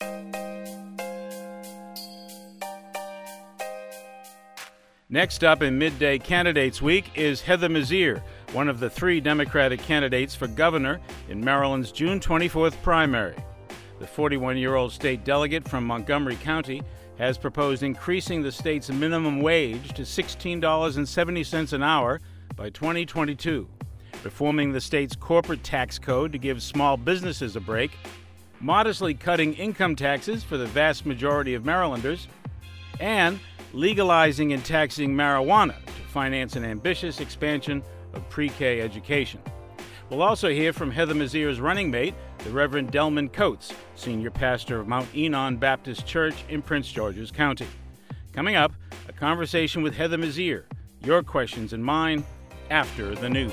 Next up in Midday Candidates Week is Heather Mazier, one of the 3 Democratic candidates for governor in Maryland's June 24th primary. The 41-year-old state delegate from Montgomery County has proposed increasing the state's minimum wage to $16.70 an hour by 2022, reforming the state's corporate tax code to give small businesses a break, modestly cutting income taxes for the vast majority of Marylanders, and legalizing and taxing marijuana to finance an ambitious expansion of pre-K education. We'll also hear from Heather Mazier's running mate, the Reverend Delman Coates, senior pastor of Mount Enon Baptist Church in Prince George's County. Coming up, a conversation with Heather Mazier. Your questions and mine after the news.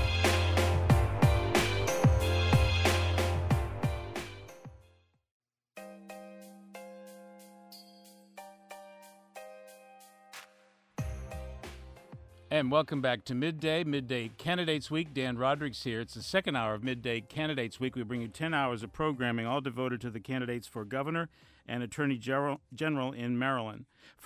And welcome back to Midday Candidates Week. Dan Roderick's here. It's the second hour of Midday Candidates Week. We bring you 10 hours of programming, all devoted to the candidates for governor and attorney general in Maryland.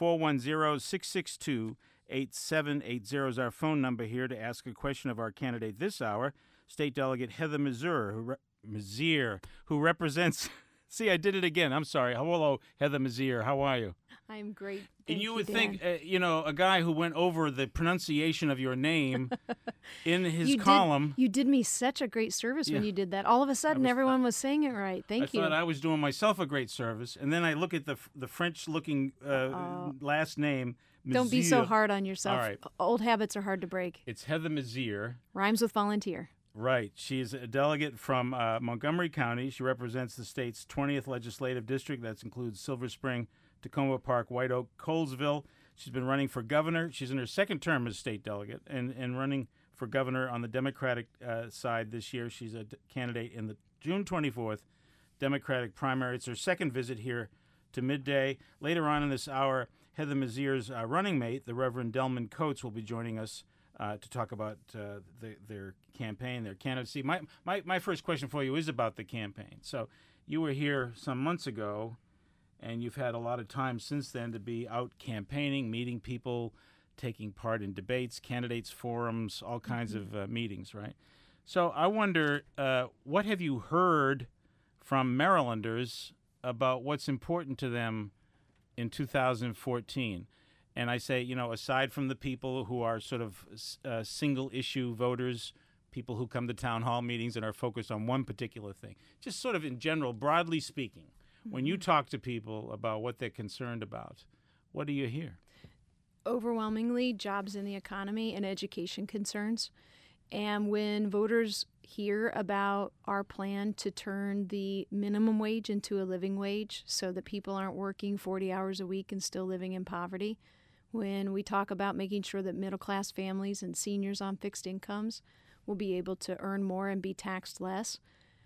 410-662-8780 is our phone number here to ask a question of our candidate this hour, State Delegate Heather Mazier, who represents... See, I did it again. I'm sorry. Hello, Heather Mazier. How are you? I'm great. And you would Dan. think, a guy who went over the pronunciation of your name in his column. You did me such a great service when you did that. All of a sudden, everyone was saying it right. Thank you. I thought I was doing myself a great service. And then I look at the French-looking last name, Mazier. Don't be so hard on yourself. All right. Old habits are hard to break. It's Heather Mazier. Rhymes with volunteer. Right. She's a delegate from Montgomery County. She represents the state's 20th legislative district. That includes Silver Spring, Tacoma Park, White Oak, Colesville. She's been running for governor. She's in her second term as state delegate and running for governor on the Democratic side this year. She's a candidate in the June 24th Democratic primary. It's her second visit here to Midday. Later on in this hour, Heather Mazier's running mate, the Reverend Delman Coates, will be joining us to talk about their campaign, their candidacy. My first question for you is about the campaign. So you were here some months ago, and you've had a lot of time since then to be out campaigning, meeting people, taking part in debates, candidates forums, all kinds of meetings, right? So I wonder, what have you heard from Marylanders about what's important to them in 2014? And I say, aside from the people who are sort of single-issue voters, people who come to town hall meetings and are focused on one particular thing, just sort of in general, broadly speaking, when you talk to people about what they're concerned about, what do you hear? Overwhelmingly, jobs in the economy and education concerns. And when voters hear about our plan to turn the minimum wage into a living wage so that people aren't working 40 hours a week and still living in poverty, when we talk about making sure that middle-class families and seniors on fixed incomes will be able to earn more and be taxed less,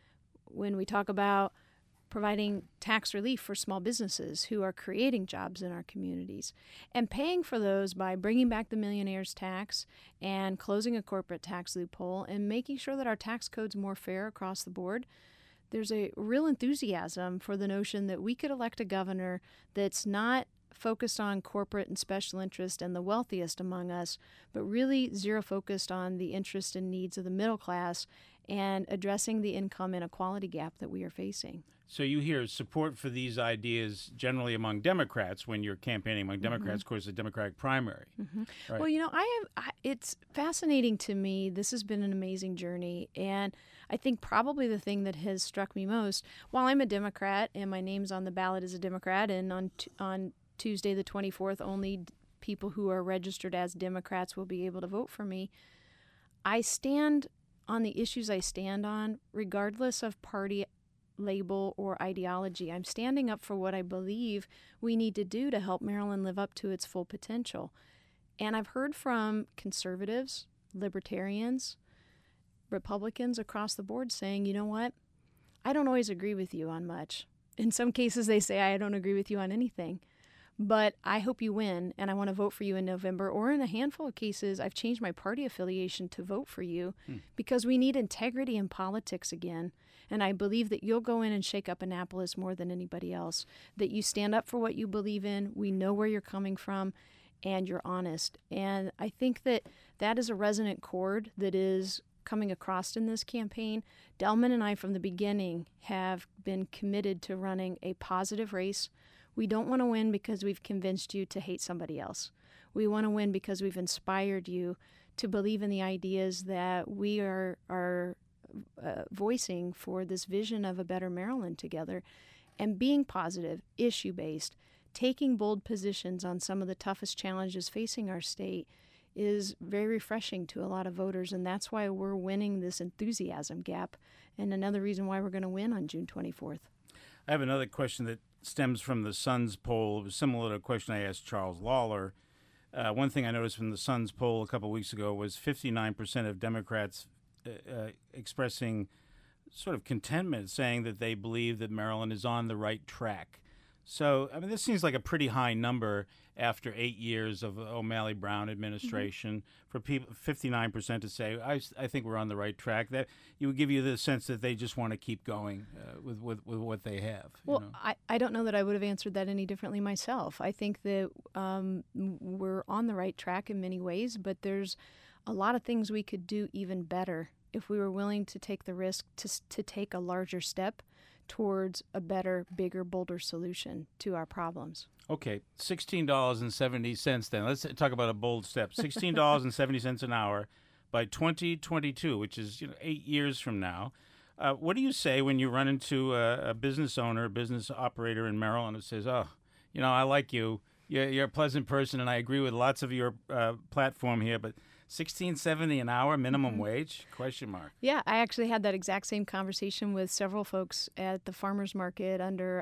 when we talk about providing tax relief for small businesses who are creating jobs in our communities, and paying for those by bringing back the millionaire's tax and closing a corporate tax loophole and making sure that our tax code's more fair across the board, there's a real enthusiasm for the notion that we could elect a governor that's not focused on corporate and special interest and the wealthiest among us, but really zero focused on the interest and needs of the middle class and addressing the income inequality gap that we are facing. So you hear support for these ideas generally among Democrats when you're campaigning among Democrats, of course, the Democratic primary. Right. Well, it's fascinating to me. This has been an amazing journey. And I think probably the thing that has struck me most, while I'm a Democrat and my name's on the ballot as a Democrat, and on Tuesday the 24th, only people who are registered as Democrats will be able to vote for me, I stand on the issues I stand on, regardless of party label or ideology. I'm standing up for what I believe we need to do to help Maryland live up to its full potential. And I've heard from conservatives, libertarians, Republicans across the board saying, you know what, I don't always agree with you on much. In some cases, they say, I don't agree with you on anything. But I hope you win, and I want to vote for you in November. Or in a handful of cases, I've changed my party affiliation to vote for you because we need integrity in politics again. And I believe that you'll go in and shake up Annapolis more than anybody else, that you stand up for what you believe in. We know where you're coming from, and you're honest. And I think that that is a resonant chord that is coming across in this campaign. Delman and I, from the beginning, have been committed to running a positive race. We don't want to win because we've convinced you to hate somebody else. We want to win because we've inspired you to believe in the ideas that we are voicing for this vision of a better Maryland together, and being positive, issue-based, taking bold positions on some of the toughest challenges facing our state is very refreshing to a lot of voters, and that's why we're winning this enthusiasm gap, and another reason why we're going to win on June 24th. I have another question that stems from the Sun's poll. It was similar to a question I asked Charles Lawler. One thing I noticed from the Sun's poll a couple of weeks ago was 59% of Democrats expressing sort of contentment, saying that they believe that Maryland is on the right track. So, I mean, this seems like a pretty high number after 8 years of O'Malley Brown administration for people, 59% to say, I think we're on the right track. That you would give you the sense that they just want to keep going with what they have. Well, you know? I don't know that I would have answered that any differently myself. I think that we're on the right track in many ways, but there's a lot of things we could do even better if we were willing to take the risk to take a larger step towards a better, bigger, bolder solution to our problems. Okay, $16.70 then. Let's talk about a bold step. $16.70 an hour by 2022, which is 8 years from now. What do you say when you run into a business owner, a business operator in Maryland who says, oh, I like you. You're a pleasant person, and I agree with lots of your platform here, but $16.70 an hour minimum wage? Question mark. Yeah, I actually had that exact same conversation with several folks at the farmers market under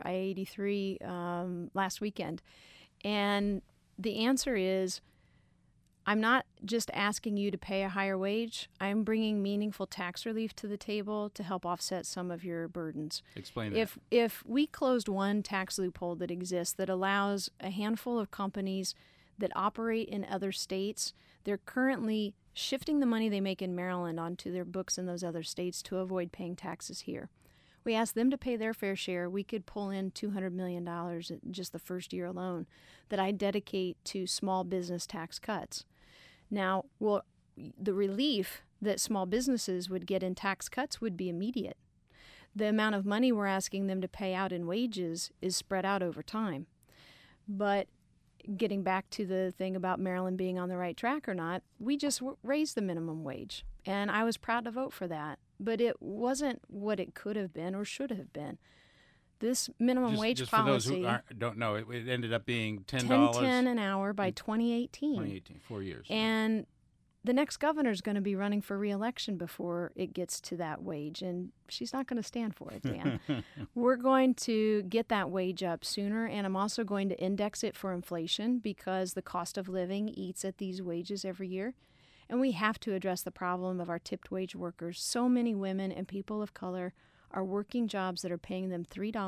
I-83 last weekend. And the answer is, I'm not just asking you to pay a higher wage. I'm bringing meaningful tax relief to the table to help offset some of your burdens. Explain that. If we closed one tax loophole that exists that allows a handful of companies that operate in other states, they're currently shifting the money they make in Maryland onto their books in those other states to avoid paying taxes here. We asked them to pay their fair share. We could pull in $200 million just the first year alone that I dedicate to small business tax cuts. Now, the relief that small businesses would get in tax cuts would be immediate. The amount of money we're asking them to pay out in wages is spread out over time. But getting back to the thing about Maryland being on the right track or not, we just raised the minimum wage, and I was proud to vote for that. But it wasn't what it could have been or should have been. This minimum wage just policy, for those who don't know, it ended up being $10. $10 an hour by 2018. 2018, 4 years. And the next governor is going to be running for re-election before it gets to that wage, and she's not going to stand for it, Dan. We're going to get that wage up sooner, and I'm also going to index it for inflation because the cost of living eats at these wages every year. And we have to address the problem of our tipped wage workers. So many women and people of color are working jobs that are paying them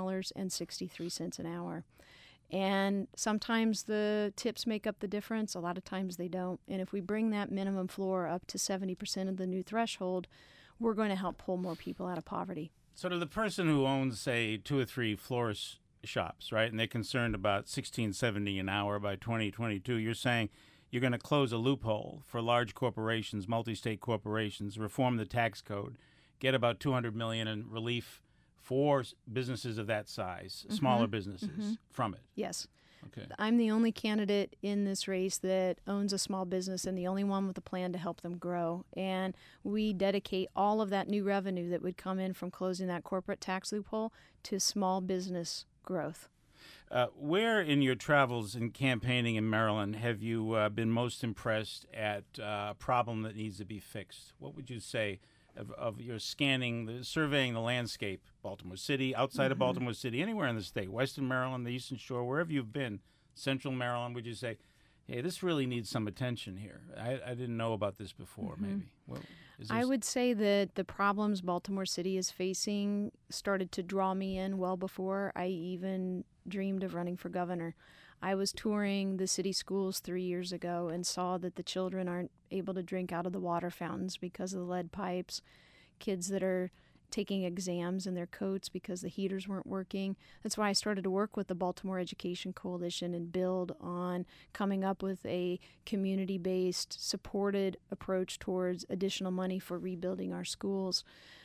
$3.63 an hour. And sometimes the tips make up the difference. A lot of times they don't. And if we bring that minimum floor up to 70% of the new threshold, we're going to help pull more people out of poverty. So to the person who owns, say, 2 or 3 florist shops, right, and they're concerned about $16.70 an hour by 2022, you're saying you're going to close a loophole for large corporations, multi-state corporations, reform the tax code, get about $200 million in relief for businesses of that size, smaller businesses, from it. Yes. Okay. I'm the only candidate in this race that owns a small business and the only one with a plan to help them grow. And we dedicate all of that new revenue that would come in from closing that corporate tax loophole to small business growth. Where in your travels and campaigning in Maryland have you been most impressed at a problem that needs to be fixed? What would you say of your surveying the landscape, Baltimore City, outside of Baltimore City, anywhere in the state, Western Maryland, the Eastern Shore, wherever you've been, Central Maryland, would you say, hey, this really needs some attention here? I didn't know about this before, maybe. Well, I would say that the problems Baltimore City is facing started to draw me in well before I even dreamed of running for governor. I was touring the city schools 3 years ago and saw that the children aren't able to drink out of the water fountains because of the lead pipes. Kids that are taking exams in their coats because the heaters weren't working. That's why I started to work with the Baltimore Education Coalition and build on coming up with a community-based, supported approach towards additional money for rebuilding our schools.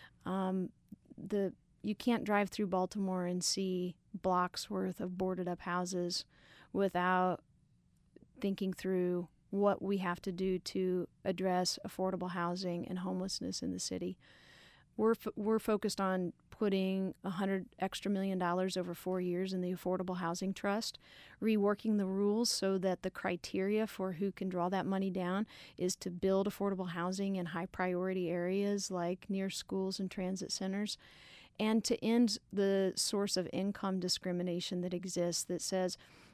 You can't drive through Baltimore and see blocks worth of boarded up houses without thinking through what we have to do to address affordable housing and homelessness in the city. We're focused on putting $100 extra million over 4 years in the Affordable Housing Trust, reworking the rules so that the criteria for who can draw that money down is to build affordable housing in high priority areas like near schools and transit centers, and to end the source of income discrimination that exists that says,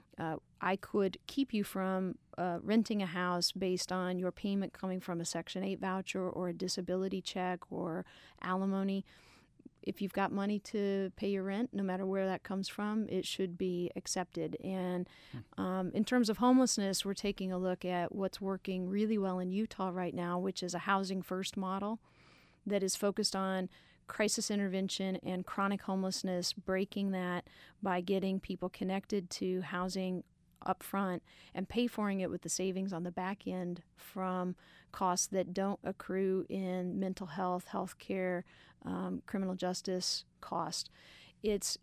I could keep you from renting a house based on your payment coming from a Section 8 voucher or a disability check or alimony. If you've got money to pay your rent, no matter where that comes from, it should be accepted. And in terms of homelessness, we're taking a look at what's working really well in Utah right now, which is a housing first model that is focused on crisis intervention and chronic homelessness, breaking that by getting people connected to housing up front and pay for it with the savings on the back end from costs that don't accrue in mental health, health care, criminal justice cost. It's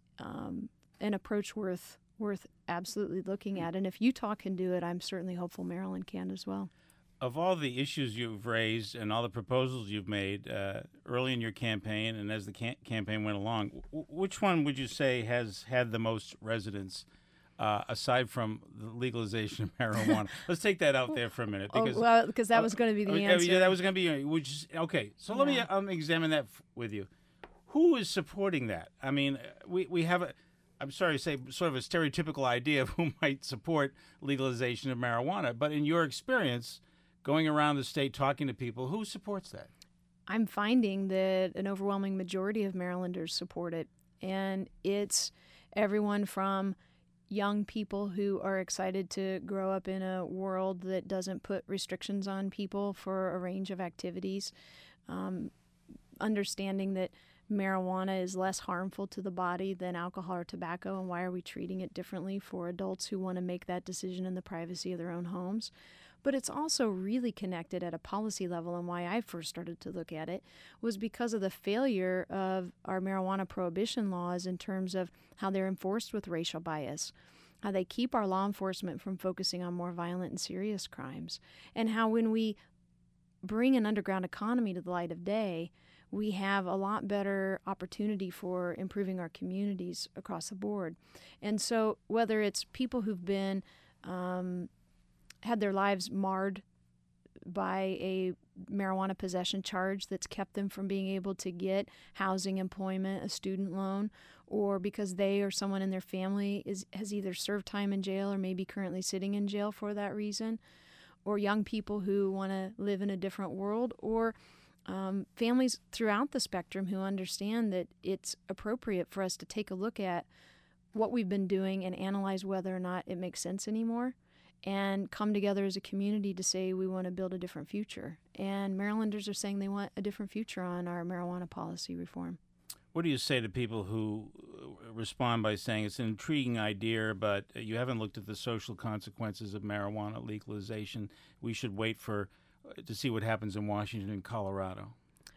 an approach worth absolutely looking at. And if Utah can do it, I'm certainly hopeful Maryland can as well. Of all the issues you've raised and all the proposals you've made early in your campaign and as the campaign went along, which one would you say has had the most resonance aside from the legalization of marijuana? Let's take that out there for a minute. Because that was going to be the answer. Yeah, that was going to be okay. So let me examine that with you. Who is supporting that? I mean, we have I'm sorry to say, sort of a stereotypical idea of who might support legalization of marijuana. But in your experience, going around the state talking to people, who supports that? I'm finding that an overwhelming majority of Marylanders support it. And it's everyone from young people who are excited to grow up in a world that doesn't put restrictions on people for a range of activities, understanding that marijuana is less harmful to the body than alcohol or tobacco, and why are we treating it differently for adults who want to make that decision in the privacy of their own homes. But it's also really connected at a policy level, and why I first started to look at it was because of the failure of our marijuana prohibition laws in terms of how they're enforced with racial bias, how they keep our law enforcement from focusing on more violent and serious crimes, and how when we bring an underground economy to the light of day, we have a lot better opportunity for improving our communities across the board. And so whether it's people who've been had their lives marred by a marijuana possession charge that's kept them from being able to get housing, employment, a student loan, or because they or someone in their family has either served time in jail or maybe currently sitting in jail for that reason, or young people who want to live in a different world, or families throughout the spectrum who understand that it's appropriate for us to take a look at what we've been doing and analyze whether or not it makes sense anymore, and come together as a community to say we want to build a different future. And Marylanders are saying they want a different future on our marijuana policy reform. What do you say to people who respond by saying it's an intriguing idea, but you haven't looked at the social consequences of marijuana legalization? We should wait to see what happens in Washington and Colorado.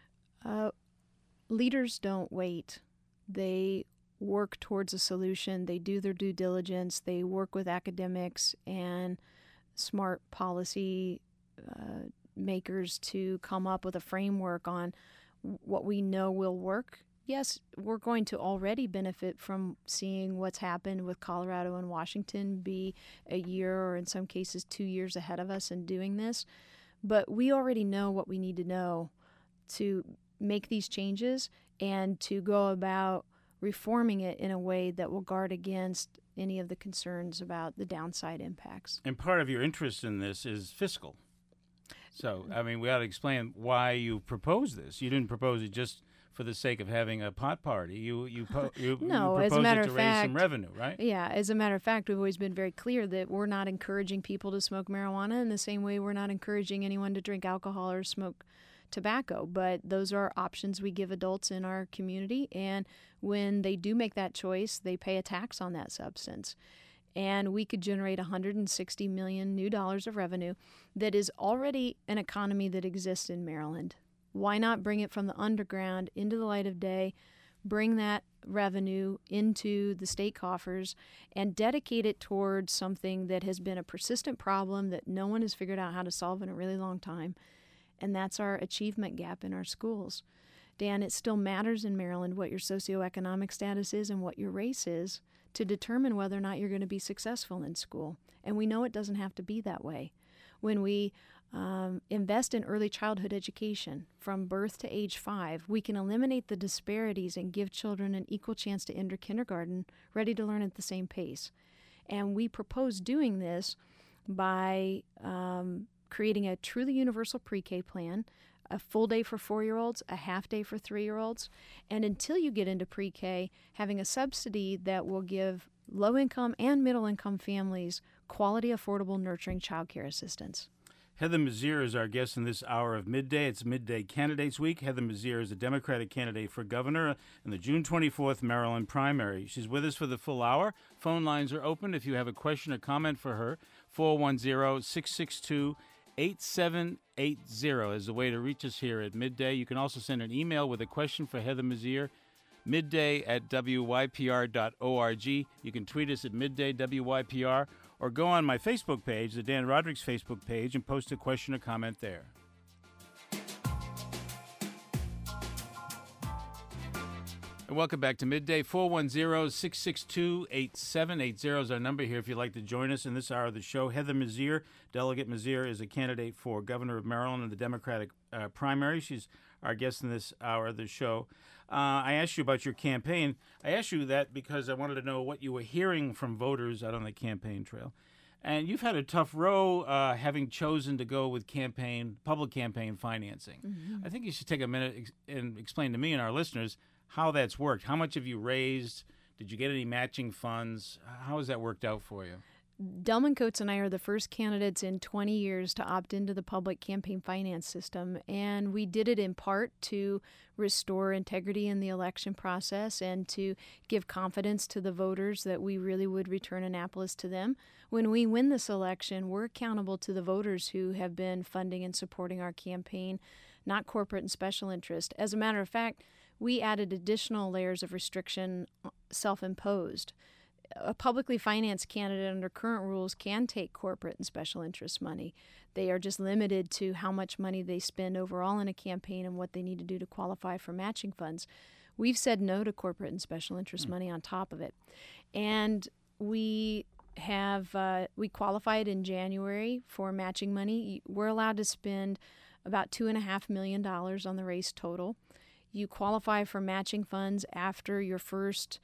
Leaders don't wait. They work towards a solution. They do their due diligence. They work with academics and smart policy makers to come up with a framework on what we know will work. Yes, we're going to already benefit from seeing what's happened with Colorado and Washington be a year or in some cases 2 years ahead of us in doing this. But we already know what we need to know to make these changes and to go about reforming it in a way that will guard against any of the concerns about the downside impacts. And part of your interest in this is fiscal. So, I mean, we ought to explain why you proposed this. You didn't propose it just for the sake of having a pot party. You proposed it to raise some revenue, right? Yeah, as a matter of fact, we've always been very clear that we're not encouraging people to smoke marijuana in the same way we're not encouraging anyone to drink alcohol or smoke tobacco, but those are options we give adults in our community. And when they do make that choice, they pay a tax on that substance. And we could generate $160 million new dollars of revenue that is already an economy that exists in Maryland. Why not bring it from the underground into the light of day, bring that revenue into the state coffers, and dedicate it towards something that has been a persistent problem that no one has figured out how to solve in a really long time, and that's our achievement gap in our schools. Dan, it still matters in Maryland what your socioeconomic status is and what your race is to determine whether or not you're going to be successful in school. And we know it doesn't have to be that way. When we invest in early childhood education from birth to age 5, we can eliminate the disparities and give children an equal chance to enter kindergarten ready to learn at the same pace. And we propose doing this by creating a truly universal pre-K plan, a full day for 4-year-olds, a half day for 3-year-olds, and until you get into pre-K, having a subsidy that will give low-income and middle-income families quality, affordable, nurturing child care assistance. Heather Mazier is our guest in this hour of Midday. It's Midday Candidates Week. Heather Mazier is a Democratic candidate for governor in the June 24th Maryland primary. She's with us for the full hour. Phone lines are open if you have a question or comment for her. 410-662-8780 is the way to reach us here at Midday. You can also send an email with a question for Heather Mazier, midday@wypr.org. You can tweet us at middaywypr, or go on my Facebook page, the Dan Roderick's Facebook page, and post a question or comment there. And welcome back to Midday. 410-662-8780 is our number here if you'd like to join us in this hour of the show. Heather Mazier, Delegate Mazier, is a candidate for governor of Maryland in the Democratic primary. She's our guest in this hour of the show. I asked you about your campaign. I asked you that because I wanted to know what you were hearing from voters out on the campaign trail. And you've had a tough row having chosen to go with public campaign financing. Mm-hmm. I think you should take a minute and explain to me and our listeners how that's worked. How much have you raised? Did you get any matching funds? How has that worked out for you? Delman Coates and I are the first candidates in 20 years to opt into the public campaign finance system, and we did it in part to restore integrity in the election process and to give confidence to the voters that we really would return Annapolis to them. When we win this election, we're accountable to the voters who have been funding and supporting our campaign, not corporate and special interest. As a matter of fact, we added additional layers of restriction self-imposed. A publicly financed candidate under current rules can take corporate and special interest money. They are just limited to how much money they spend overall in a campaign and what they need to do to qualify for matching funds. We've said no to corporate and special interest money on top of it. And we qualified in January for matching money. We're allowed to spend about $2.5 million on the race total. You qualify for matching funds after your first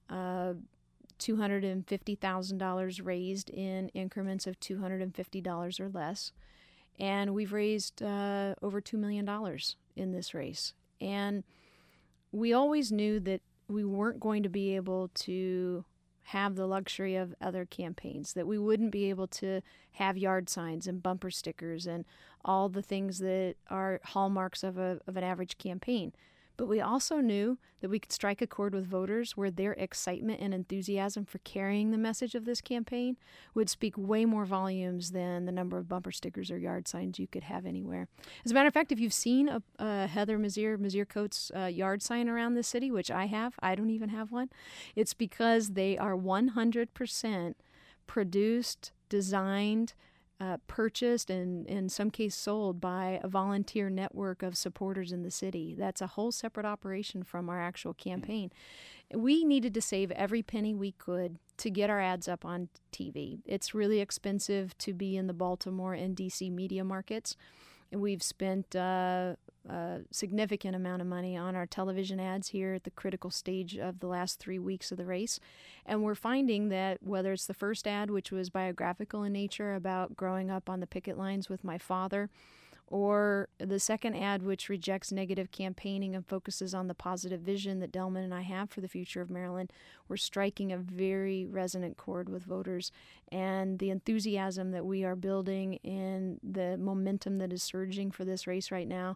$250,000 raised in increments of $250 or less. And we've raised over $2 million in this race. And we always knew that we weren't going to be able to have the luxury of other campaigns, that we wouldn't be able to have yard signs and bumper stickers and all the things that are hallmarks of an average campaign. But we also knew that we could strike a chord with voters where their excitement and enthusiasm for carrying the message of this campaign would speak way more volumes than the number of bumper stickers or yard signs you could have anywhere. As a matter of fact, if you've seen a Heather Mazier Coates yard sign around the city, which I have, I don't even have one, it's because they are 100% produced, designed, purchased, and in some case sold by a volunteer network of supporters in the city. That's a whole separate operation from our actual campaign. We needed to save every penny we could to get our ads up on TV. It's really expensive to be in the Baltimore and D.C. media markets. And we've spent a significant amount of money on our television ads here at the critical stage of the last 3 weeks of the race. And we're finding that whether it's the first ad, which was biographical in nature about growing up on the picket lines with my father, or the second ad, which rejects negative campaigning and focuses on the positive vision that Delman and I have for the future of Maryland, we're striking a very resonant chord with voters. And the enthusiasm that we are building and the momentum that is surging for this race right now,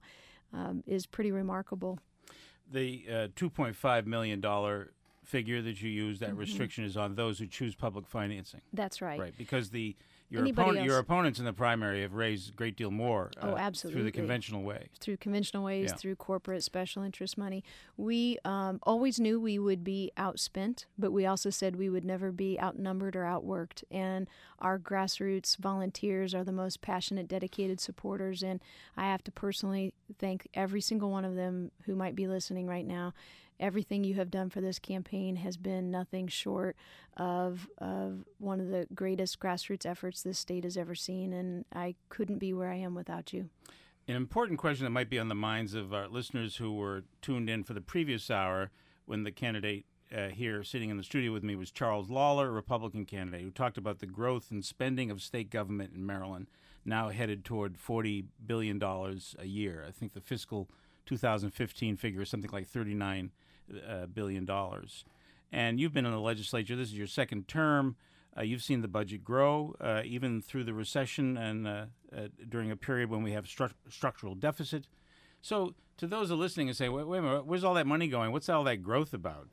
is pretty remarkable. The $2.5 million figure that you use, that restriction is on those who choose public financing. That's right. Right, because your Anybody opponents in the primary have raised a great deal more absolutely. through the conventional way. Through conventional ways, through corporate special interest money. We always knew we would be outspent, but we also said we would never be outnumbered or outworked. And our grassroots volunteers are the most passionate, dedicated supporters. And I have to personally thank every single one of them who might be listening right now. Everything you have done for this campaign has been nothing short of one of the greatest grassroots efforts this state has ever seen, and I couldn't be where I am without you. An important question that might be on the minds of our listeners who were tuned in for the previous hour when the candidate here sitting in the studio with me was Charles Lawler, a Republican candidate, who talked about the growth and spending of state government in Maryland, now headed toward $40 billion a year. I think the fiscal 2015 figure is something like $39 billion. And you've been in the legislature. This is your second term. You've seen the budget grow, even through the recession and during a period when we have structural deficit. So to those who are listening and say, wait a minute, where's all that money going? What's all that growth about?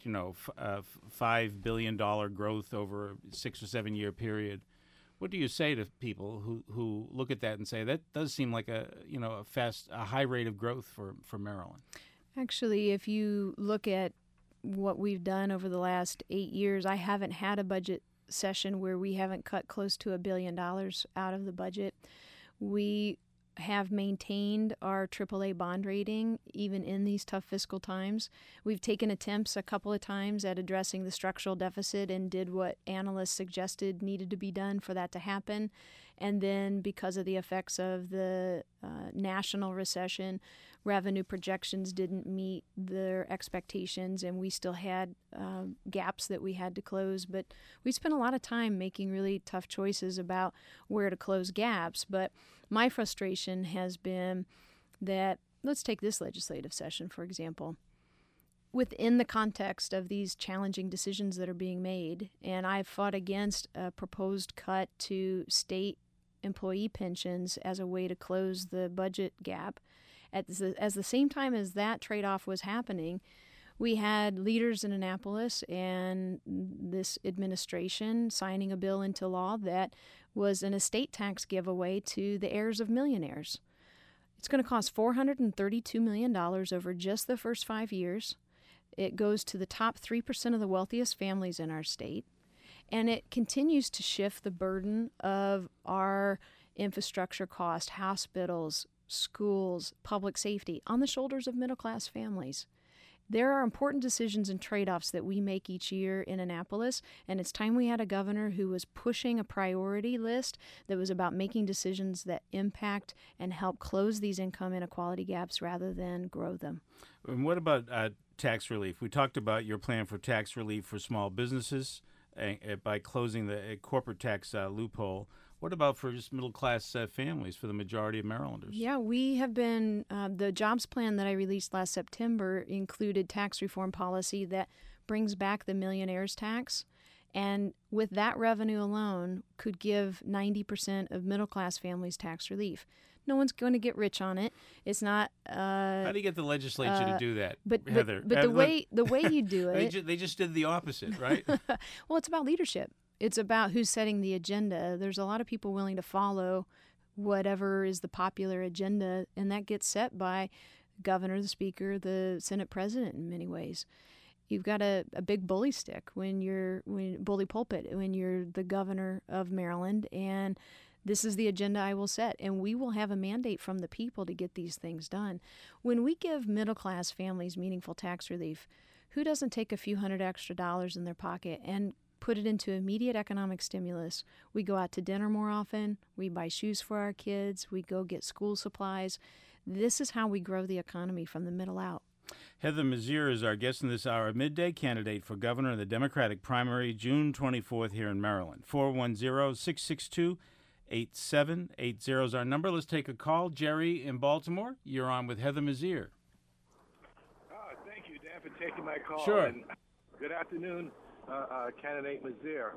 $5 billion growth over a 6 or 7 year period. What do you say to people who look at that and say that does seem like a high rate of growth for Maryland? Actually, if you look at what we've done over the last 8 years, I haven't had a budget session where we haven't cut close to $1 billion out of the budget. We have maintained our AAA bond rating even in these tough fiscal times. We've taken attempts a couple of times at addressing the structural deficit and did what analysts suggested needed to be done for that to happen. And then because of the effects of the national recession, revenue projections didn't meet their expectations, and we still had gaps that we had to close. But we spent a lot of time making really tough choices about where to close gaps. But my frustration has been that, let's take this legislative session, for example. Within the context of these challenging decisions that are being made, and I've fought against a proposed cut to state employee pensions as a way to close the budget gap. At the same time as that trade-off was happening, we had leaders in Annapolis and this administration signing a bill into law that was an estate tax giveaway to the heirs of millionaires. It's going to cost $432 million over just the first 5 years. It goes to the top 3% of the wealthiest families in our state. And it continues to shift the burden of our infrastructure cost, hospitals, schools, public safety, on the shoulders of middle-class families. There are important decisions and trade-offs that we make each year in Annapolis, and it's time we had a governor who was pushing a priority list that was about making decisions that impact and help close these income inequality gaps rather than grow them. And what about tax relief? We talked about your plan for tax relief for small businesses by closing the corporate tax loophole. What about for just middle-class families, for the majority of Marylanders? Yeah, we have been, the jobs plan that I released last September included tax reform policy that brings back the millionaire's tax. And with that revenue alone, could give 90% of middle-class families tax relief. No one's going to get rich on it. It's not. How do you get the legislature to do that, Heather? But the way you do it, they just did the opposite, right? Well, it's about leadership. It's about who's setting the agenda. There's a lot of people willing to follow whatever is the popular agenda, and that gets set by governor, the speaker, the Senate president in many ways. You've got a big bully stick bully pulpit when you're the governor of Maryland, and this is the agenda I will set, and we will have a mandate from the people to get these things done. When we give middle-class families meaningful tax relief, who doesn't take a few $100 extra in their pocket and put it into immediate economic stimulus? We go out to dinner more often. We buy shoes for our kids. We go get school supplies. This is how we grow the economy from the middle out. Heather Mazier is our guest in this hour, midday candidate for governor in the Democratic primary, June 24th here in Maryland. 410-662-8780 is our number. Let's take a call. Jerry in Baltimore, you're on with Heather Mazier. Thank you, Dan, for taking my call. Sure. And good afternoon, candidate Mazier.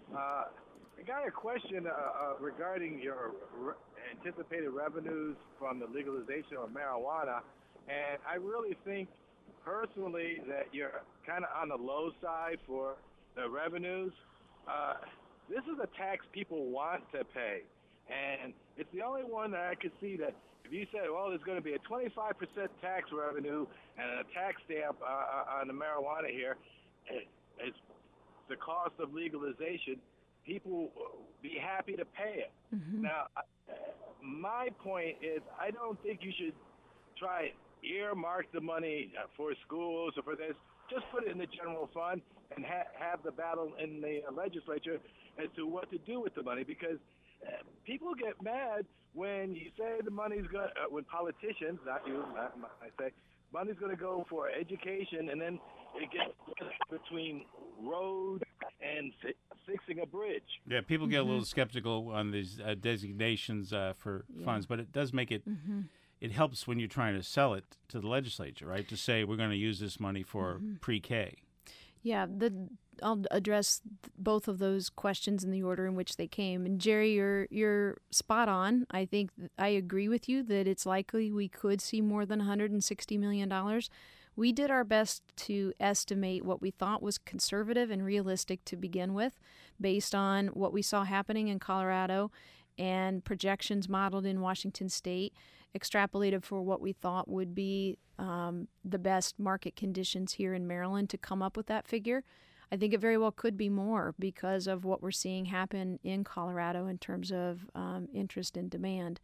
I got a question regarding your anticipated revenues from the legalization of marijuana. And I really think, personally, that you're kind of on the low side for the revenues. This is a tax people want to pay. And it's the only one that I could see that if you said, well, there's going to be a 25% tax revenue and a tax stamp on the marijuana here, it's the cost of legalization, people be happy to pay it. Now, my point is, I don't think you should try earmark the money for schools or for this. Just put it in the general fund and have the battle in the legislature as to what to do with the money, because people get mad when you say the money's going when politicians, not you, I say, money's going to go for education, and then it gets between road and fixing a bridge. Yeah, people get a little skeptical on these designations for funds, but it does make it, it helps when you're trying to sell it to the legislature, right? To say we're going to use this money for pre-K. Yeah, I'll address both of those questions in the order in which they came. And Jerry, you're spot on. I think I agree with you that it's likely we could see more than $160 million. We did our best to estimate what we thought was conservative and realistic to begin with, based on what we saw happening in Colorado and projections modeled in Washington State, extrapolated for what we thought would be the best market conditions here in Maryland to come up with that figure. I think it very well could be more because of what we're seeing happen in Colorado in terms of interest and demand.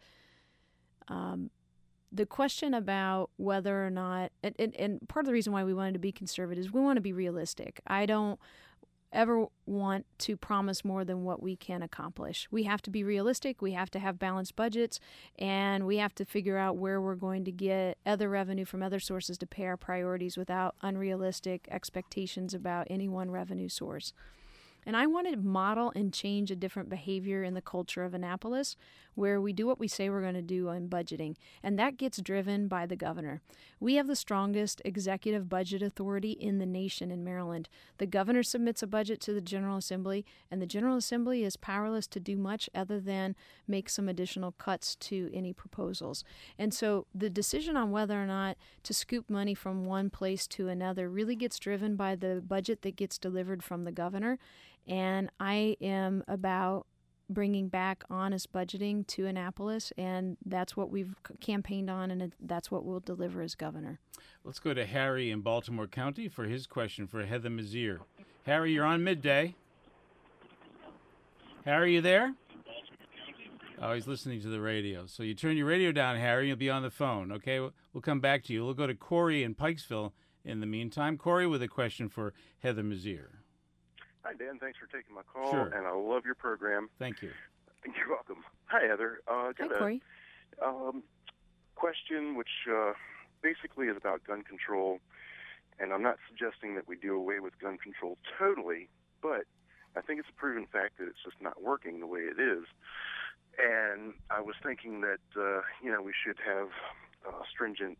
The question about whether or not, and part of the reason why we wanted to be conservative is we want to be realistic. I don't ever want to promise more than what we can accomplish. We have to be realistic, we have to have balanced budgets, and we have to figure out where we're going to get other revenue from other sources to pay our priorities without unrealistic expectations about any one revenue source. And I want to model and change a different behavior in the culture of Annapolis, where we do what we say we're going to do on budgeting, and that gets driven by the governor. We have the strongest executive budget authority in the nation in Maryland. The governor submits a budget to the General Assembly, and the General Assembly is powerless to do much other than make some additional cuts to any proposals. And so the decision on whether or not to scoop money from one place to another really gets driven by the budget that gets delivered from the governor. And I am about bringing back honest budgeting to Annapolis, and that's what we've campaigned on, and that's what we'll deliver as governor. Let's go to Harry in Baltimore County for his question for Heather Mazier. Harry, you're on midday. Harry, you there? Oh, he's listening to the radio. So you turn your radio down, Harry, you'll be on the phone, okay? We'll come back to you. We'll go to Corey in Pikesville in the meantime. Corey with a question for Heather Mazier. Hi, Dan. Thanks for taking my call, Sure. and I love your program. Thank you. You're welcome. Hi, Heather. Hi, Corey. Question which basically is about gun control, and I'm not suggesting that we do away with gun control totally, but I think it's a proven fact that it's just not working the way it is. And I was thinking that, we should have stringent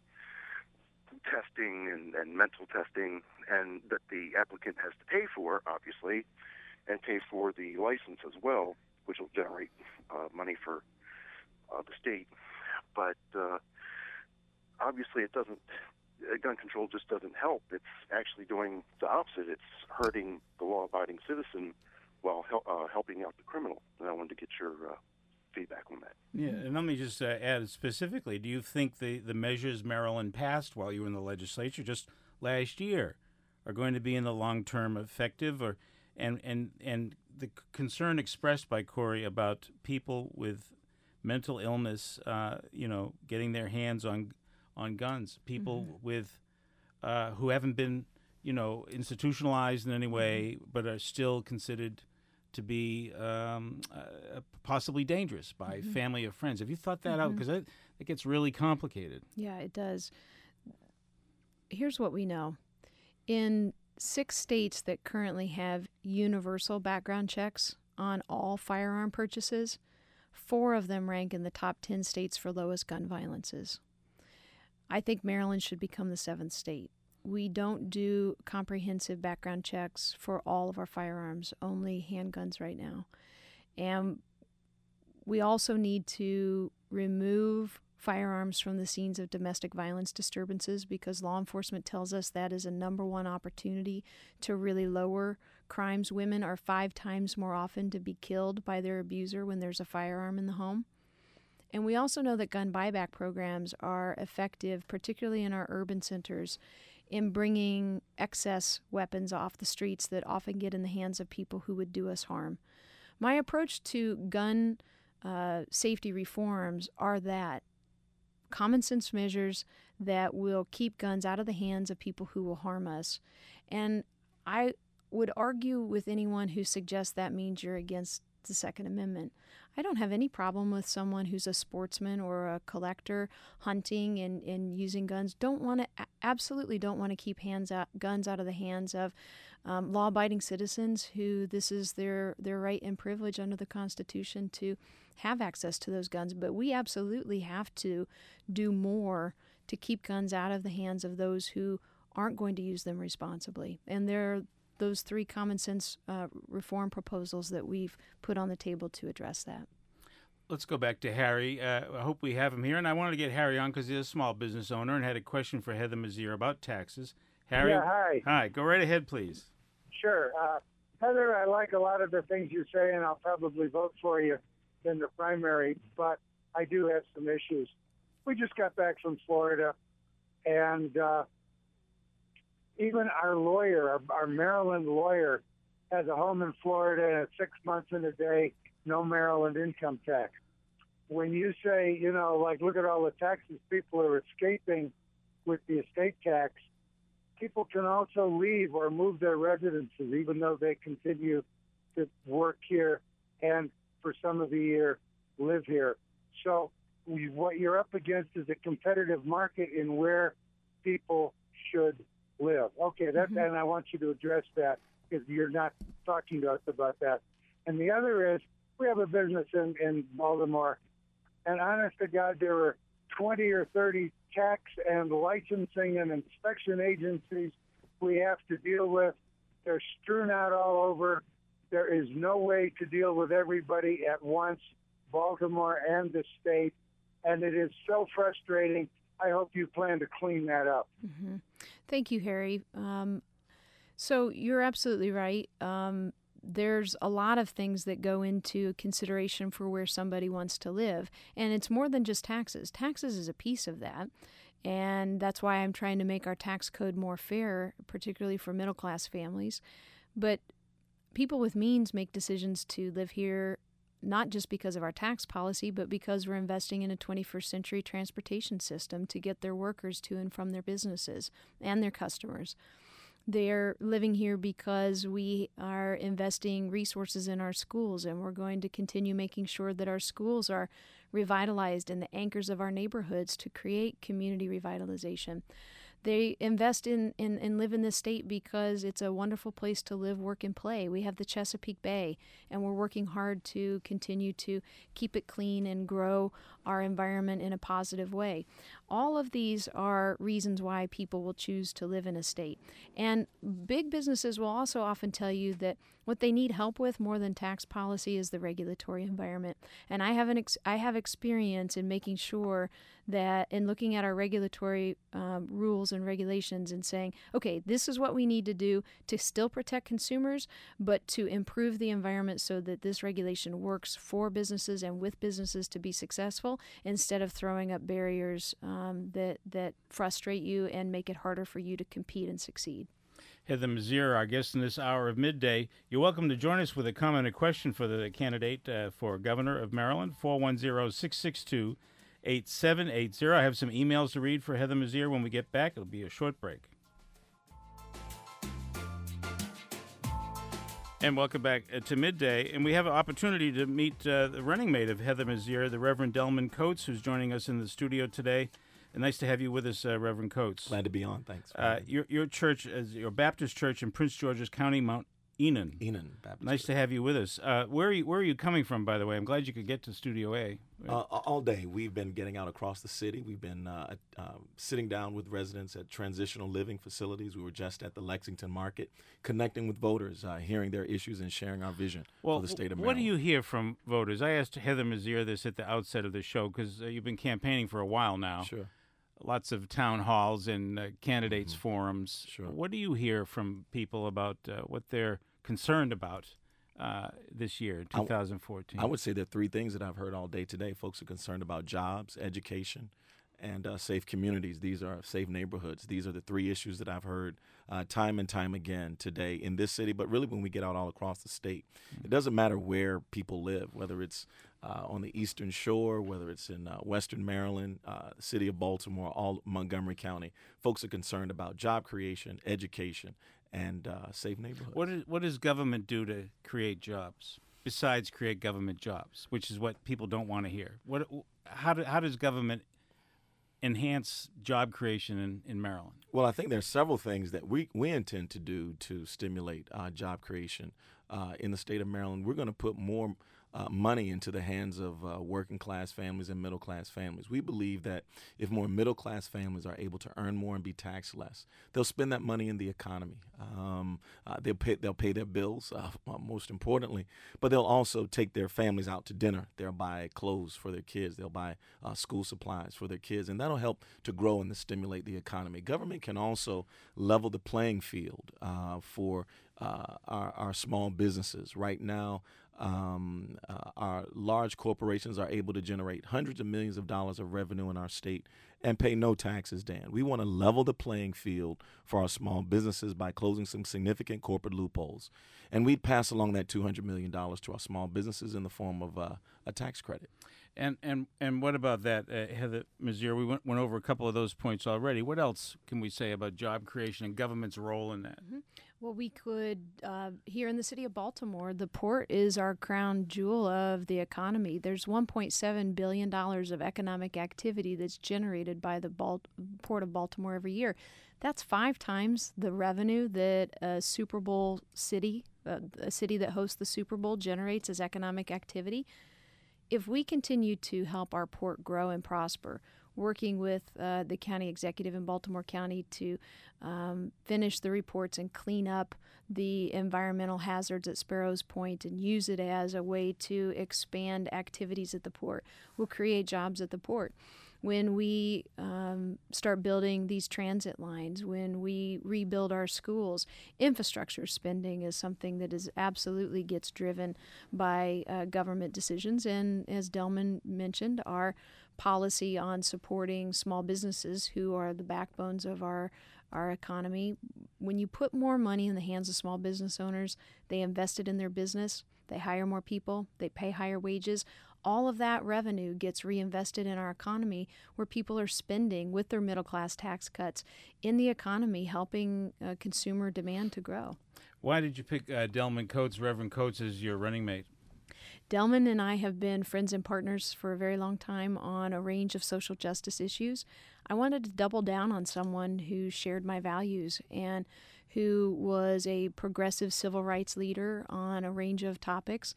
testing and mental testing, and that the applicant has to pay for, obviously, and pay for the license as well, which will generate money for the state. But obviously gun control just doesn't help. It's actually doing the opposite. It's hurting the law-abiding citizen while helping out the criminal. And I wanted to get your feedback on that. Yeah, and let me just add specifically, do you think the measures Maryland passed while you were in the legislature just last year are going to be in the long term effective? Or and the concern expressed by Corey about people with mental illness, getting their hands on guns, people with who haven't been, institutionalized in any way, but are still considered to be possibly dangerous by family or friends. Have you thought that out? Because it gets really complicated. Yeah, it does. Here's what we know. In 6 states that currently have universal background checks on all firearm purchases, 4 of them rank in the top 10 states for lowest gun violences. I think Maryland should become the 7th state. We don't do comprehensive background checks for all of our firearms, only handguns right now. And we also need to remove firearms from the scenes of domestic violence disturbances, because law enforcement tells us that is a number one opportunity to really lower crimes. Women are 5 times more often to be killed by their abuser when there's a firearm in the home. And we also know that gun buyback programs are effective, particularly in our urban centers, in bringing excess weapons off the streets that often get in the hands of people who would do us harm. My approach to gun safety reforms are that common sense measures that will keep guns out of the hands of people who will harm us. And I would argue with anyone who suggests that means you're against the Second Amendment. I don't have any problem with someone who's a sportsman or a collector hunting and using guns. Absolutely don't want to keep guns out of the hands of law-abiding citizens who this is their right and privilege under the Constitution to have access to those guns. But we absolutely have to do more to keep guns out of the hands of those who aren't going to use them responsibly. And there are those 3 common sense reform proposals that we've put on the table to address that. Let's go back to Harry. I hope we have him here. And I wanted to get Harry on because he's a small business owner and had a question for Heather Mazier about taxes. Harry? Yeah, hi. Hi. Go right ahead, please. Sure. Heather, I like a lot of the things you say, and I'll probably vote for you in the primary, but I do have some issues. We just got back from Florida, and even our lawyer, our Maryland lawyer, has a home in Florida and it's 6 months and a day, no Maryland income tax. When you say, like, look at all the taxes people are escaping with the estate tax, people can also leave or move their residences, even though they continue to work here and for some of the year live here. So what you're up against is a competitive market in where people should live. Okay, and I want you to address that because you're not talking to us about that. And the other is, we have a business in Baltimore, and honest to God, there were 20 or 30 tax and licensing and inspection agencies we have to deal with. They're strewn out all over. There is no way to deal with everybody at once, Baltimore and the state, and it is so frustrating. I hope you plan to clean that up. Mm-hmm. Thank you, Harry. So you're absolutely right. There's a lot of things that go into consideration for where somebody wants to live, and it's more than just taxes. Taxes is a piece of that, and that's why I'm trying to make our tax code more fair, particularly for middle-class families. But people with means make decisions to live here not just because of our tax policy, but because we're investing in a 21st century transportation system to get their workers to and from their businesses and their customers. They're living here because we are investing resources in our schools, and we're going to continue making sure that our schools are revitalized and the anchors of our neighborhoods to create community revitalization. They invest in live in this state because it's a wonderful place to live, work, and play. We have the Chesapeake Bay, and we're working hard to continue to keep it clean and grow our environment in a positive way. All of these are reasons why people will choose to live in a state. And big businesses will also often tell you that what they need help with more than tax policy is the regulatory environment. And I have experience in making sure that in looking at our regulatory rules and regulations and saying, okay, this is what we need to do to still protect consumers, but to improve the environment so that this regulation works for businesses and with businesses to be successful, instead of throwing up barriers that frustrate you and make it harder for you to compete and succeed. Heather Mazier, our guest in this hour of midday. You're welcome to join us with a comment or question for the candidate for governor of Maryland, 410-662-8780. I have some emails to read for Heather Mazier when we get back. It'll be a short break. And welcome back to Midday. And we have an opportunity to meet the running mate of Heather Mazier, the Reverend Delman Coates, who's joining us in the studio today. And nice to have you with us, Reverend Coates. Glad to be on. Thanks. Your church, your Baptist church in Prince George's County, Mount Enon. Baptist Nice Church. to have you with us. Where are you coming from, by the way? I'm glad you could get to Studio A. All day. We've been getting out across the city. We've been sitting down with residents at transitional living facilities. We were just at the Lexington Market, connecting with voters, hearing their issues and sharing our vision for the state of Maryland. What do you hear from voters? I asked Heather Mazier this at the outset of the show because you've been campaigning for a while now. Sure. Lots of town halls and candidates forums. Sure. What do you hear from people about what they're concerned about this year, 2014? I would say there are three things that I've heard all day today. Folks are concerned about jobs, education, and safe communities. These are safe neighborhoods. These are the three issues that I've heard time and time again today in this city, but really when we get out all across the state. It doesn't matter where people live, whether it's on the Eastern Shore, whether it's in Western Maryland, the city of Baltimore, all Montgomery County. Folks are concerned about job creation, education, and safe neighborhoods. What does government do to create jobs besides create government jobs, which is what people don't want to hear? How does government enhance job creation in Maryland? Well, I think there are several things that we intend to do to stimulate job creation in the state of Maryland. We're going to put more money into the hands of working class families and middle class families. We believe that if more middle class families are able to earn more and be taxed less, they'll spend that money in the economy. They'll pay their bills, most importantly, but they'll also take their families out to dinner. They'll buy clothes for their kids. They'll buy school supplies for their kids, and that'll help to grow and to stimulate the economy. Government can also level the playing field for our small businesses. Right now, our large corporations are able to generate hundreds of millions of dollars of revenue in our state and pay no taxes, Dan. We want to level the playing field for our small businesses by closing some significant corporate loopholes. And we'd pass along that $200 million to our small businesses in the form of a tax credit. And what about that, Heather Mazier? We went over a couple of those points already. What else can we say about job creation and government's role in that? Mm-hmm. Well, we could, here in the city of Baltimore, the port is our crown jewel of the economy. There's $1.7 billion of economic activity that's generated by the Port of Baltimore every year. That's 5 times the revenue that a Super Bowl city, a city that hosts the Super Bowl, generates as economic activity. If we continue to help our port grow and prosper, working with the county executive in Baltimore County to finish the reports and clean up the environmental hazards at Sparrows Point and use it as a way to expand activities at the port, we'll create jobs at the port. When we start building these transit lines, when we rebuild our schools, infrastructure spending is something that absolutely gets driven by government decisions. And as Delman mentioned, our policy on supporting small businesses who are the backbones of our economy. When you put more money in the hands of small business owners, they invest it in their business, they hire more people, they pay higher wages. All of that revenue gets reinvested in our economy where people are spending with their middle class tax cuts in the economy, helping consumer demand to grow. Why did you pick Delman Coates, Reverend Coates, as your running mate? Delman and I have been friends and partners for a very long time on a range of social justice issues. I wanted to double down on someone who shared my values and who was a progressive civil rights leader on a range of topics,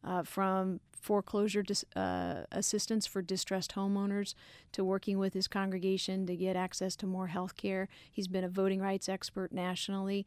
from foreclosure assistance for distressed homeowners to working with his congregation to get access to more health care. He's been a voting rights expert nationally,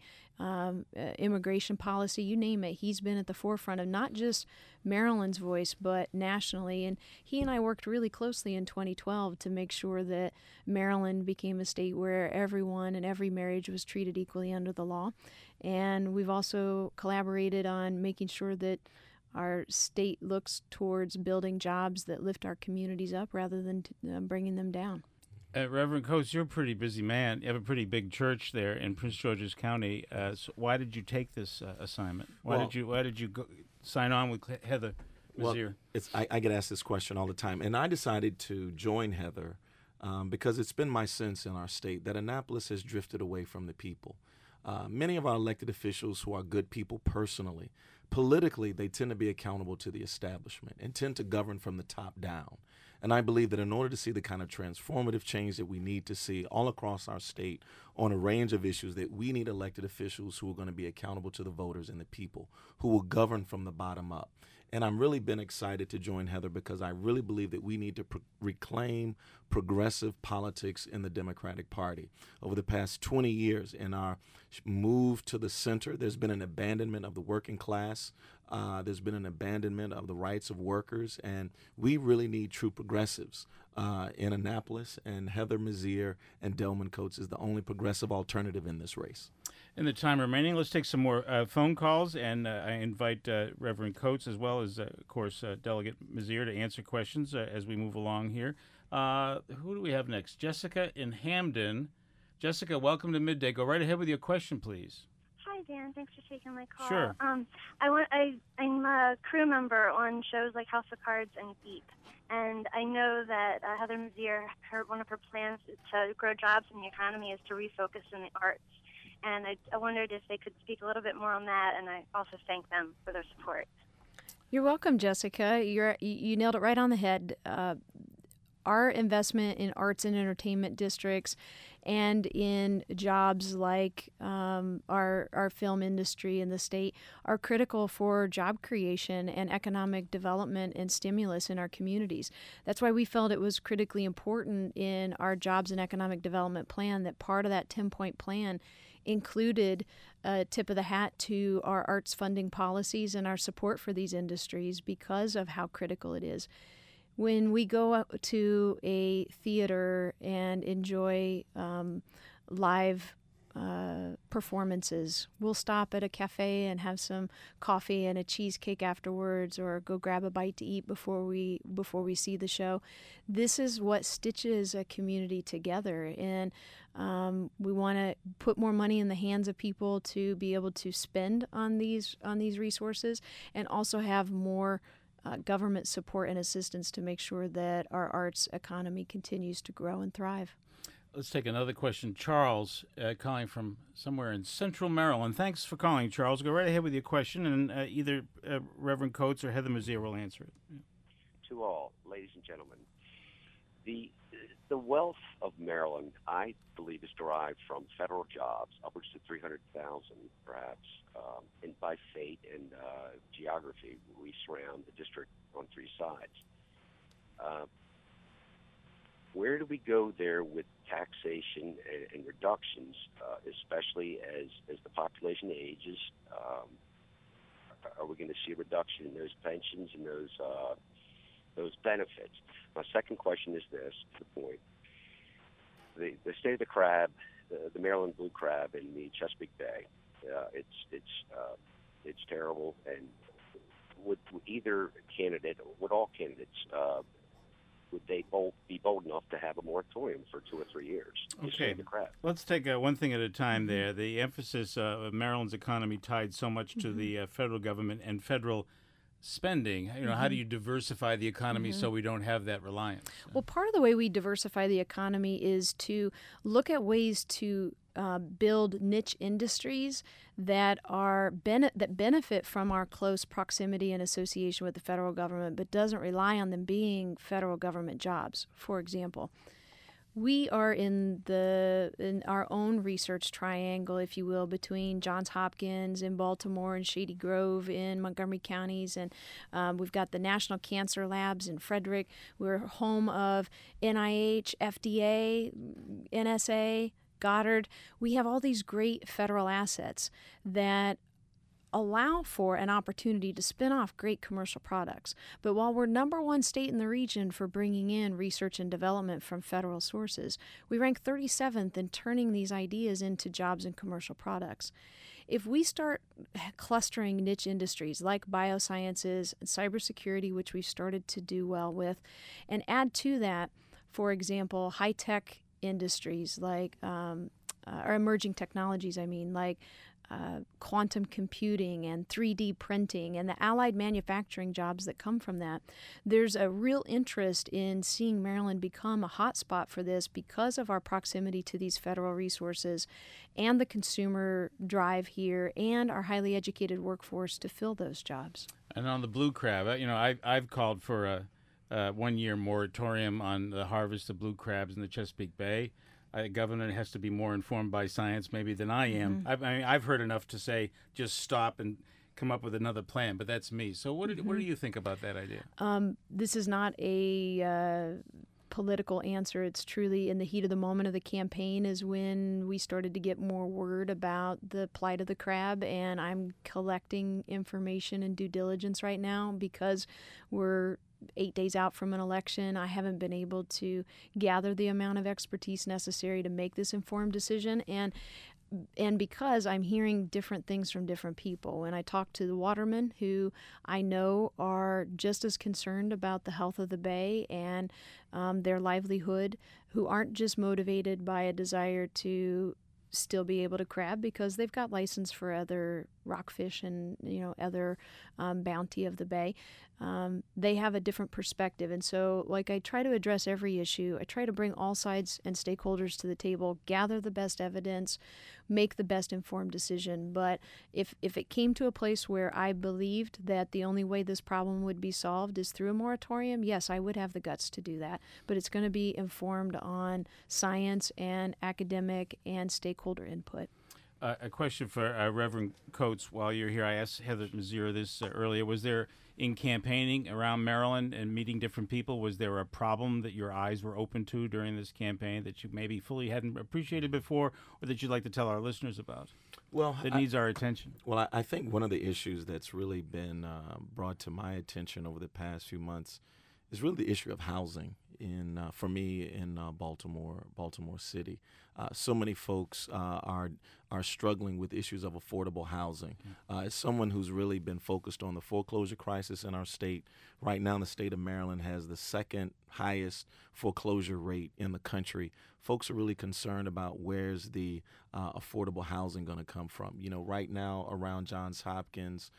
immigration policy, you name it. He's been at the forefront of not just Maryland's voice, but nationally. And he and I worked really closely in 2012 to make sure that Maryland became a state where everyone and every marriage was treated equally under the law. And we've also collaborated on making sure that our state looks towards building jobs that lift our communities up rather than bringing them down. Reverend Coates, you're a pretty busy man. You have a pretty big church there in Prince George's County. So why did you take this assignment? Why did you go sign on with Heather Mazier? Well, I get asked this question all the time, and I decided to join Heather because it's been my sense in our state that Annapolis has drifted away from the people. Many of our elected officials who are good people personally, politically, they tend to be accountable to the establishment and tend to govern from the top down. And I believe that in order to see the kind of transformative change that we need to see all across our state on a range of issues, that we need elected officials who are going to be accountable to the voters and the people, who will govern from the bottom up. And I'm really been excited to join Heather because I really believe that we need to reclaim progressive politics in the Democratic Party. Over the past 20 years, in our move to the center, there's been an abandonment of the working class. There's been an abandonment of the rights of workers, and we really need true progressives in Annapolis, and Heather Mazier and Delman Coates is the only progressive alternative in this race. In the time remaining, let's take some more phone calls, and I invite Reverend Coates as well as, of course, Delegate Mazier to answer questions as we move along here. Who do we have next? Jessica in Hamden. Jessica, welcome to Midday. Go right ahead with your question, please. Hi, Dan. Thanks for taking my call. Sure. I'm a crew member on shows like House of Cards and Veep, and I know that Heather Mazier, one of her plans to grow jobs in the economy is to refocus in the arts. And I wondered if they could speak a little bit more on that, and I also thank them for their support. You're welcome, Jessica. You nailed it right on the head. Our investment in arts and entertainment districts and in jobs like our film industry in the state are critical for job creation and economic development and stimulus in our communities. That's why we felt it was critically important in our jobs and economic development plan that part of that 10-point plan included a tip of the hat to our arts funding policies and our support for these industries because of how critical it is. When we go out to a theater and enjoy live performances, we'll stop at a cafe and have some coffee and a cheesecake afterwards, or go grab a bite to eat before we see the show. This is what stitches a community together, and we want to put more money in the hands of people to be able to spend on these resources, and also have more government support and assistance to make sure that our arts economy continues to grow and thrive. Let's take another question. Charles, calling from somewhere in central Maryland. Thanks for calling, Charles. Go right ahead with your question, and either Reverend Coates or Heather Mazier will answer it. To all, ladies and gentlemen, the wealth of Maryland, I believe, is derived from federal jobs, upwards to 300,000, perhaps, and by fate and geography, we surround the district on three sides. Where do we go there with taxation and reductions, especially as the population ages? Are we going to see a reduction in those pensions and those benefits? My second question is this, to the point. The state of the crab, the Maryland blue crab in the Chesapeake Bay, it's terrible, and would either candidate, or would all candidates, would they be bold enough to have a moratorium for 2 or 3 years? Okay, let's take one thing at a time there. The emphasis of Maryland's economy tied so much to the federal government and federal spending. How do you diversify the economy so we don't have that reliance? Well, part of the way we diversify the economy is to look at ways to build niche industries that benefit from our close proximity and association with the federal government, but doesn't rely on them being federal government jobs. For example, we are in our own research triangle, if you will, between Johns Hopkins in Baltimore and Shady Grove in Montgomery counties, and we've got the National Cancer Labs in Frederick. We're home of NIH, FDA, NSA, Goddard. We have all these great federal assets that allow for an opportunity to spin off great commercial products. But while we're number one state in the region for bringing in research and development from federal sources, we rank 37th in turning these ideas into jobs and commercial products. If we start clustering niche industries like biosciences and cybersecurity, which we've started to do well with, and add to that, for example, high-tech industries like, or emerging technologies, like quantum computing and 3D printing and the allied manufacturing jobs that come from that. There's a real interest in seeing Maryland become a hotspot for this because of our proximity to these federal resources and the consumer drive here and our highly educated workforce to fill those jobs. And on the blue crab, I've called for a 1-year moratorium on the harvest of blue crabs in the Chesapeake Bay. A governor has to be more informed by science maybe than I am. I've heard enough to say just stop and come up with another plan, but that's me. So what do you think about that idea? This is not a political answer. It's truly in the heat of the moment of the campaign is when we started to get more word about the plight of the crab, and I'm collecting information and due diligence right now because we're 8 days out from an election. I haven't been able to gather the amount of expertise necessary to make this informed decision, and because I'm hearing different things from different people. When I talk to the watermen who I know are just as concerned about the health of the bay and their livelihood, who aren't just motivated by a desire to still be able to crab because they've got license for other rockfish and other bounty of the bay. They have a different perspective, and so I try to address every issue. I try to bring all sides and stakeholders to the table, gather the best evidence, make the best informed decision. But if it came to a place where I believed that the only way this problem would be solved is through a moratorium, yes, I would have the guts to do that. But it's going to be informed on science and academic and stakeholder input. A question for Reverend Coates. While you're here, I asked Heather Mazier this earlier. Was there, in campaigning around Maryland and meeting different people, was there a problem that your eyes were open to during this campaign that you maybe fully hadn't appreciated before, or that you'd like to tell our listeners about? Well, that needs our attention. Well, I think one of the issues that's really been brought to my attention over the past few months is really the issue of housing for me in Baltimore City. So many folks are struggling with issues of affordable housing. As someone who's really been focused on the foreclosure crisis in our state, right now the state of Maryland has the second highest foreclosure rate in the country. Folks are really concerned about where's the affordable housing going to come from. Right now around Johns Hopkins,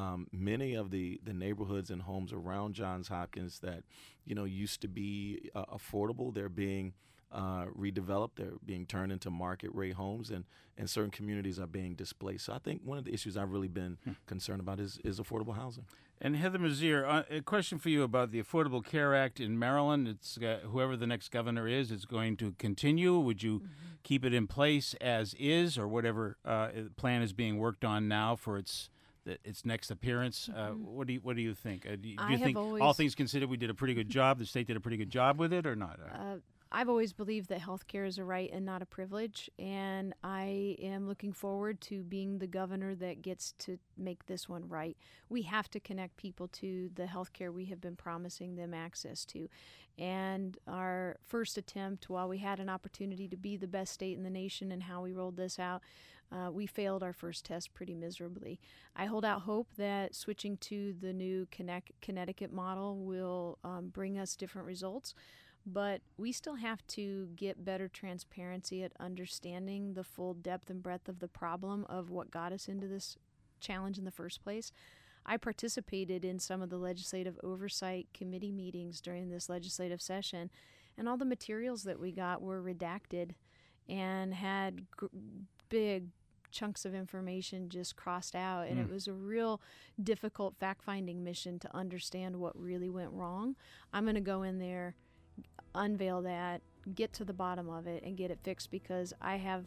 many of the neighborhoods and homes around Johns Hopkins that used to be affordable, they're being redeveloped. They're being turned into market rate homes, and certain communities are being displaced. So I think one of the issues I've really been concerned about is affordable housing. And Heather Mazier, a question for you about the Affordable Care Act in Maryland. It's whoever the next governor is going to continue. Would you keep it in place as is, or whatever plan is being worked on now for its next appearance? What do you think? Do you think, all things considered, we did a pretty good job? The state did a pretty good job with it, or not? I've always believed that health care is a right and not a privilege, and I am looking forward to being the governor that gets to make this one right. We have to connect people to the health care we have been promising them access to. And our first attempt, while we had an opportunity to be the best state in the nation and how we rolled this out, we failed our first test pretty miserably. I hold out hope that switching to the new Connecticut model will bring us different results. But we still have to get better transparency at understanding the full depth and breadth of the problem of what got us into this challenge in the first place. I participated in some of the legislative oversight committee meetings during this legislative session, and all the materials that we got were redacted and had big chunks of information just crossed out, and it was a real difficult fact-finding mission to understand what really went wrong. I'm going to go in there, unveil that, get to the bottom of it, and get it fixed, because I have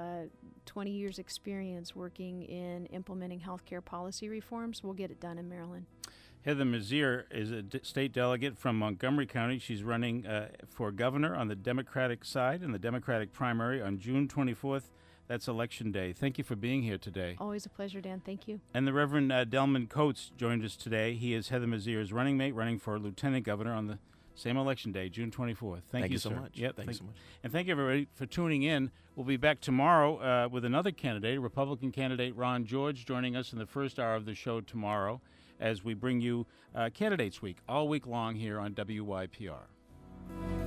20 years experience working in implementing healthcare policy reforms. We'll get it done in Maryland. Heather Mazier is a state delegate from Montgomery County. She's running for governor on the Democratic side in the Democratic primary on June 24th. That's Election Day. Thank you for being here today. Always a pleasure, Dan. Thank you. And the Reverend Delman Coates joined us today. He is Heather Mazier's running mate, running for lieutenant governor on the same election day, June 24th. Thank you so sir. much. Yep, thank you so much. And thank you, everybody, for tuning in. We'll be back tomorrow with another candidate, Republican candidate Ron George, joining us in the first hour of the show tomorrow as we bring you Candidates Week all week long here on WYPR.